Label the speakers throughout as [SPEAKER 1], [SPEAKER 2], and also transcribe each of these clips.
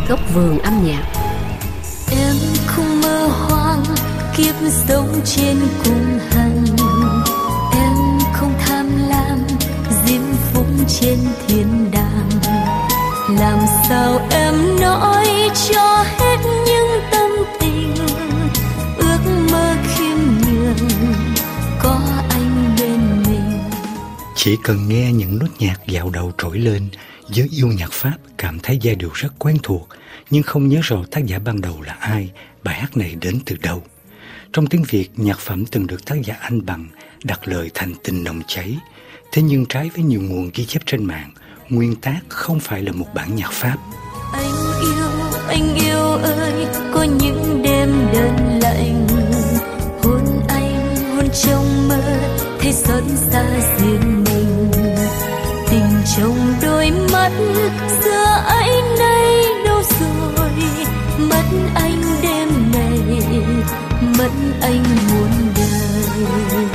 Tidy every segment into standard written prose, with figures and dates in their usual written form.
[SPEAKER 1] Góc vườn âm nhạc.
[SPEAKER 2] Em không mơ hoang kiếp sống trên cùng hành, em không tham lam diễm phúc trên thiên đàng. Làm sao em nói cho hết những tâm tình, ước mơ khiêm nhường có anh bên mình.
[SPEAKER 3] Chỉ cần nghe những nốt nhạc dạo đầu trỗi lên, giới yêu nhạc Pháp cảm thấy giai điệu rất quen thuộc, nhưng không nhớ rõ tác giả ban đầu là ai, bài hát này đến từ đâu. Trong tiếng Việt, nhạc phẩm từng được tác giả Anh Bằng đặt lời thành tình nồng cháy. Thế nhưng trái với nhiều nguồn ghi chép trên mạng, nguyên tác không phải là một bản nhạc Pháp.
[SPEAKER 2] Anh yêu ơi, có những đêm đơn lạnh, hôn anh, hôn trong mơ, thấy xót xa riêng mình. Tình trong đôi mắt giữa anh nay đâu rồi, mất anh đêm này, mất anh muôn đời.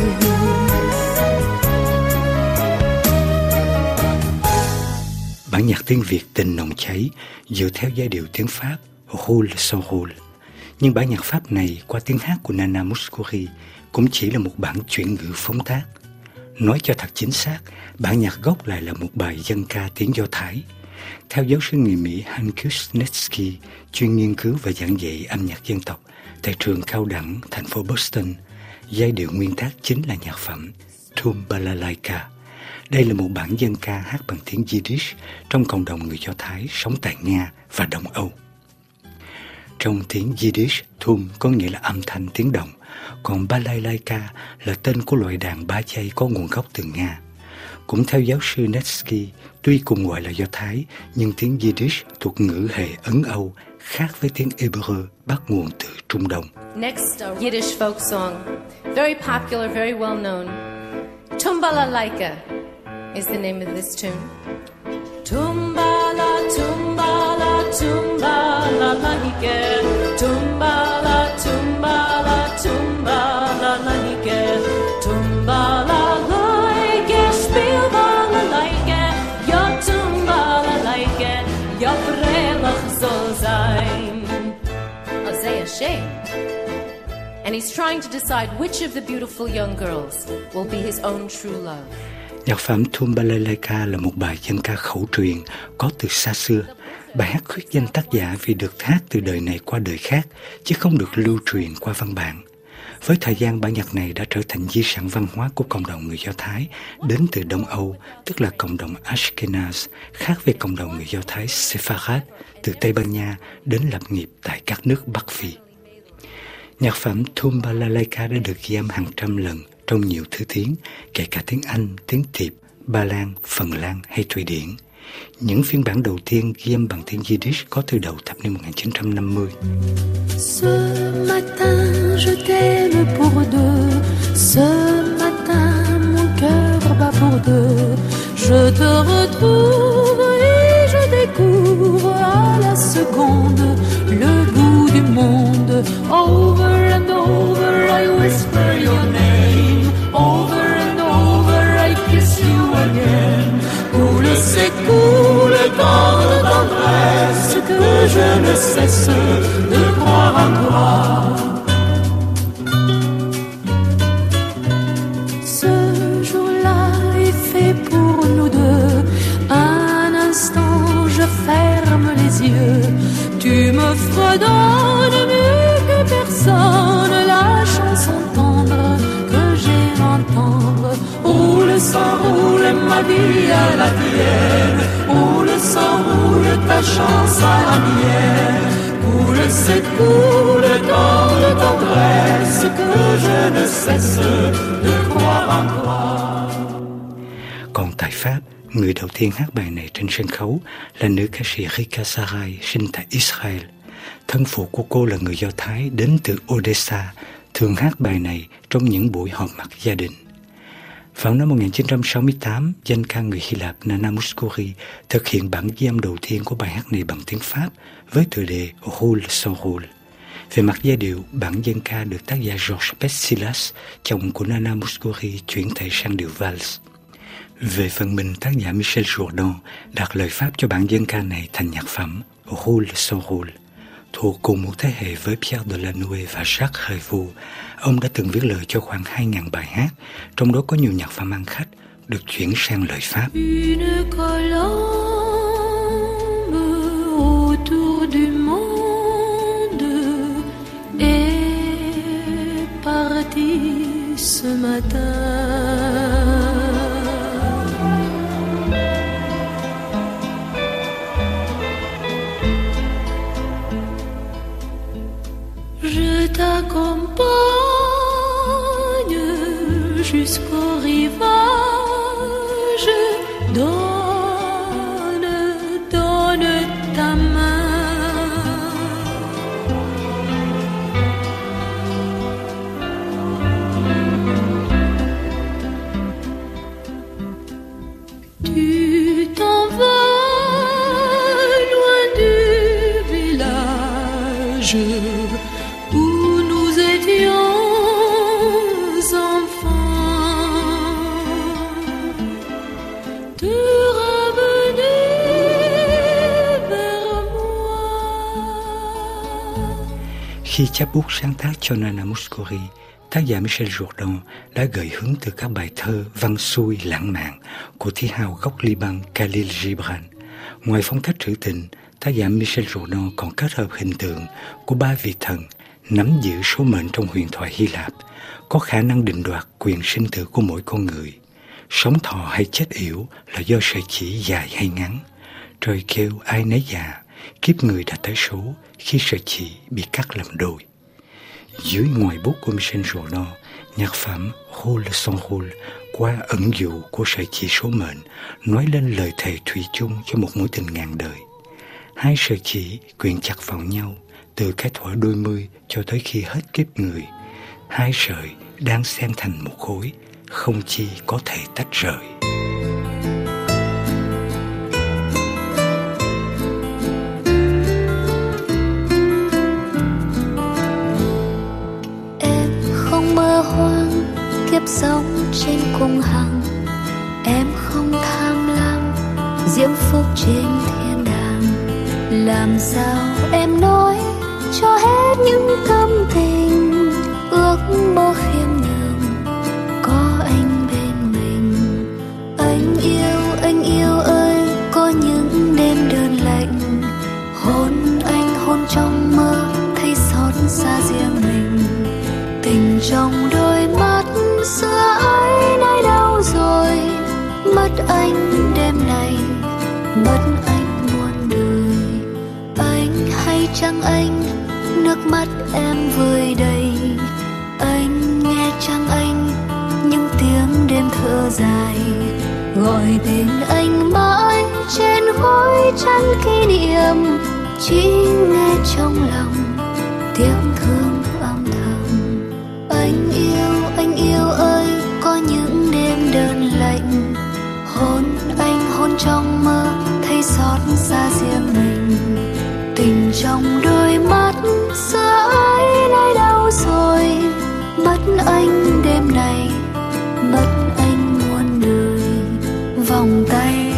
[SPEAKER 3] Bản nhạc tiếng Việt Tình nồng cháy dựa theo giai điệu tiếng Pháp Roule sans roule. Nhưng bản nhạc Pháp này qua tiếng hát của Nana Mouskouri cũng chỉ là một bản chuyển ngữ phóng tác. Nói cho thật chính xác, bản nhạc gốc lại là một bài dân ca tiếng Do Thái. Theo giáo sư người Mỹ Hankus Netsky, chuyên nghiên cứu và giảng dạy âm nhạc dân tộc tại trường cao đẳng thành phố Boston, giai điệu nguyên tác chính là nhạc phẩm Tum Balalaika. Đây là một bản dân ca hát bằng tiếng Yiddish trong cộng đồng người Do Thái sống tại Nga và Đông Âu. Trong tiếng Yiddish, Tum có nghĩa là âm thanh tiếng động, còn Balalaika là tên của loại đàn ba dây có nguồn gốc từ Nga. Cũng theo giáo sư Netsky, tuy cùng gọi là Do Thái, nhưng tiếng Yiddish thuộc ngữ hệ Ấn Âu, khác với tiếng Hebrew bắt nguồn từ Trung Đông.
[SPEAKER 4] Next, a Yiddish folk song, very popular, very well known. Tum Balalaika is the name of this tune. Tumbala, tumbala, tumbala, laike. Tumbala, tumbala, tumbala, laike. Tumbala, laike, spiel balalaike. Ja, tumbala, laike, ja, frelach soll sein. Isaiah ashamed. And he's trying to decide which of the beautiful young girls will be his own true love.
[SPEAKER 3] Nhạc phẩm Tum Balalaika là một bài dân ca khẩu truyền có từ xa xưa. Bài hát khuyết danh tác giả vì được hát từ đời này qua đời khác, chứ không được lưu truyền qua văn bản. Với thời gian, bản nhạc này đã trở thành di sản văn hóa của cộng đồng người Do Thái đến từ Đông Âu, tức là cộng đồng Ashkenaz, khác với cộng đồng người Do Thái Sepharad từ Tây Ban Nha đến lập nghiệp tại các nước Bắc Phi. Nhạc phẩm Tum Balalaika đã được ghi âm hàng trăm lần trong nhiều thứ tiếng, kể cả tiếng Anh, tiếng Tiệp, Ba Lan, Phần Lan hay Thụy Điển. Những phiên bản đầu tiên ghi âm bằng tiếng Yiddish có từ đầu thập niên 1950.
[SPEAKER 2] Ce matin je t'aime pour deux, ce matin mon cœur bat pour deux. Je te retrouve et je découvre à la seconde le bout du monde. Over and over I whisper your name, over and over I kiss you again. Coule s'écoule dans le tendresse que je ne cesse de croire en toi. Ce jour-là est fait pour nous deux. Un instant je ferme les yeux. Tu me fredonnes mieux que personne la chanson tendre que j'aime entendre. Roule sans roule ma vie à la tienne, roule sans roule ta chance à la mienne. Coule s'écoule dans le tendresse que je ne cesse de croire en toi.
[SPEAKER 3] Còn tại Pháp, người đầu tiên hát bài này trên sân khấu là nữ ca sĩ Rika Sarai, sinh tại Israel. Thân phụ của cô là người Do Thái đến từ Odessa, thường hát bài này trong những buổi họp mặt gia đình. Vào năm 1968, danh ca người Hy Lạp Nana Mouskouri thực hiện bản ghi âm đầu tiên của bài hát này bằng tiếng Pháp với tựa đề Roule sans roule. Về mặt giai điệu, bản dân ca được tác giả Georges Pestsilas, chồng của Nana Mouskouri, chuyển thể sang điệu vals. Về phần mình, tác giả Michel Jourdan đặt lời Pháp cho bản dân ca này thành nhạc phẩm Roule sans roule. Thuộc cùng một thế hệ với Pierre Delanoë và Jacques Revaux, ông đã từng viết lời cho khoảng 2.000 bài hát, trong đó có nhiều nhạc phẩm ăn khách được chuyển sang lời Pháp.
[SPEAKER 2] Une colombe autour du monde est partie ce matin. Je t'accompagne jusqu'au rivage. Donne ta main. Tu t'en vas loin du village où nous étions enfants, te ramener vers moi.
[SPEAKER 3] Khi chắp bút sáng tác cho Nana Mouskouri, tác giả Michel Jourdan đã gợi hứng từ các bài thơ văn xuôi lãng mạn của thi hào gốc Liban Khalil Gibran. Ngoài phong cách trữ tình, tác giả Michel Jourdan còn kết hợp hình tượng của ba vị thần nắm giữ số mệnh trong huyền thoại Hy Lạp, có khả năng định đoạt quyền sinh tử của mỗi con người. Sống thọ hay chết yểu là do sợi chỉ dài hay ngắn. Trời kêu ai nấy già, kiếp người đã tới số khi sợi chỉ bị cắt làm đôi. Dưới ngòi bút của Michel Jourdan, nhạc phẩm Roule sans roule qua ẩn dụ của sợi chỉ số mệnh nói lên lời thề thủy chung cho một mối tình ngàn đời. Hai sợi chỉ quyện chặt vào nhau từ cái thuở đôi mươi cho tới khi hết kiếp người. Hai sợi đang xen thành một khối, không chi có thể tách rời.
[SPEAKER 2] Em không mơ hoang kiếp sống trên cung hằng, em không tham lam diễm phúc trên thiên đàng. Làm sao em nói cho hết những tâm tình, ước mơ khiêm nhường có anh bên mình. Anh yêu ơi, có những đêm đơn lạnh, hôn anh hôn trong mơ thấy xót xa riêng mình. Tình trong đôi mắt xưa ấy nay đâu rồi, mất anh đêm này, mất anh muôn đời. Anh hay chăng anh, nước mắt em vơi đầy. Anh nghe chăng anh, những tiếng đêm thở dài, gọi tên anh mãi trên khói trắng kỷ niệm. Chỉ nghe trong lòng tiếng thương âm thầm. Anh yêu ơi, có những đêm đơn lạnh, hôn anh hôn trong mơ thấy xót xa riêng mình. Tình trong đôi mắt xưa ấy nay đâu rồi, mất anh đêm này, mất anh muôn đời. Vòng tay